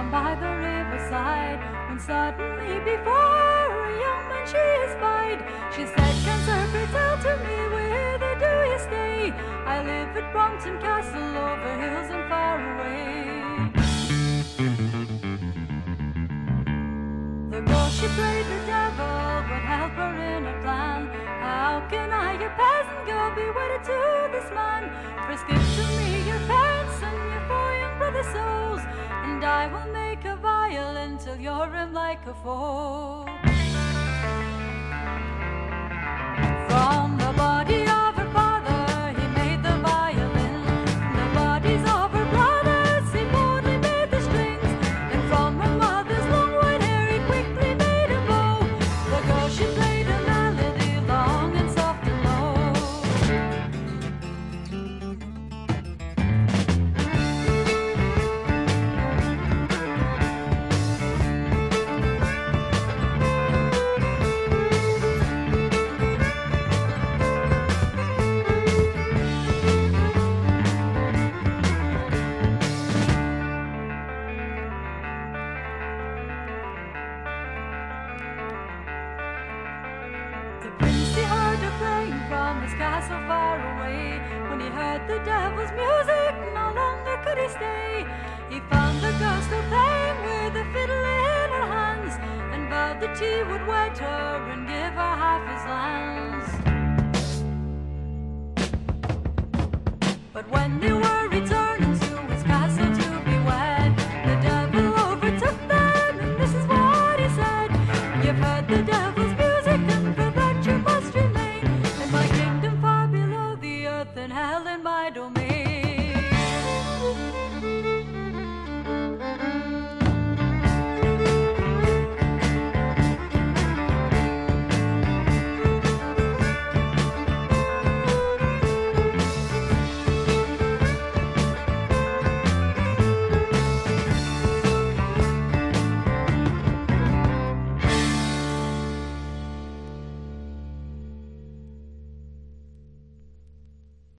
down by the riverside, when suddenly before a young man she espied. She said, "Can Sir tell to me, whither do you stay? I live at Brompton Castle, over hills and far away." The girl she played the devil would help her in her plan. "How can I, a peasant girl, be wedded to this man? First give to me your parents and your 4 young brother souls, and I will make a violin till you're him like a foal." From the body of her father he made the violin, from the bodies of her brothers he boldly made the strings, and from her mother's long white hair he quickly made a bow. The girl she played a melody long and soft and low. The prince he heard her playing from his castle far away. When he heard the devil's music, no longer could he stay. He found the girl still playing with a fiddle in her hands, and vowed that he would wed her and give her half his lands. But when they were returned